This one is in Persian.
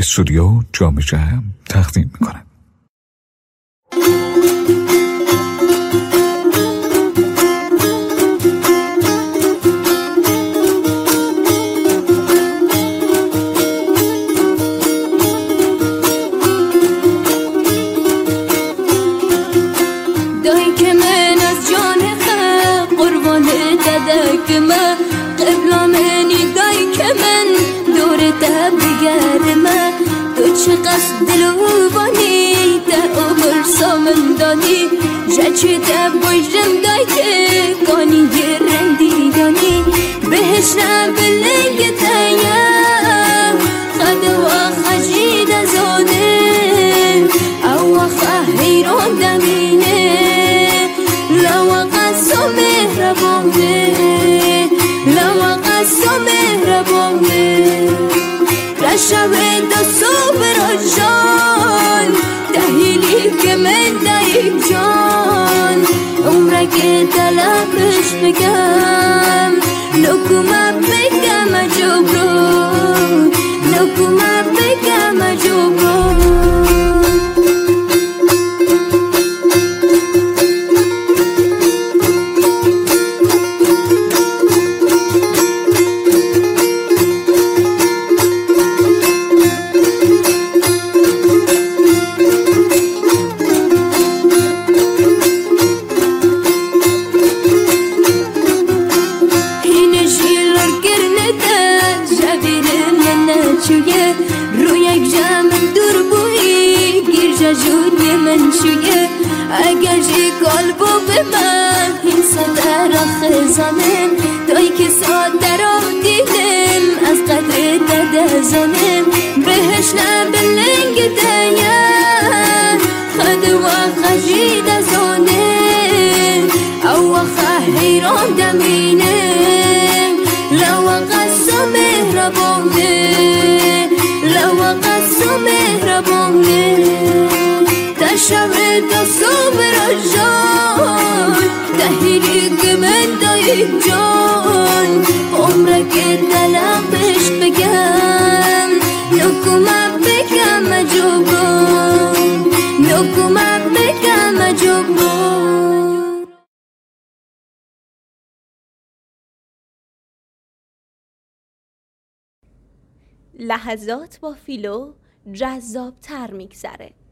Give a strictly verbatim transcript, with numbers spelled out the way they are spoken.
استودیو جام جم تقدیم می‌کند. چه قصد دلو بانی در عمر سامن دانی جچه در بایرم دای که کانی گرندی دانی بهش نبلنگ تایم خد و خجید زاده او خیرون دمینه لو قصو مهربانه لو قصو مهربانه رشوه دو صبر جان دهیلی که من دایک جان عمره که طلبش بگم نکومه بگم جبران نکومه بگم جبران اگر جی قلبو به من این صدر خزانم دایی که صدر دیدم از قدر داده زنم بهش نبلنگ دایم خد و خجید زانم او خیران دمینم لو قصو مهربانه لو قصو مهربانه شوه دو صبر جان دهیلی که من دایک جان عمره که طلبش بگم نکومه بگم جبران نکومه بگم جبران. لحظات با فیلو جذاب تر میگذره.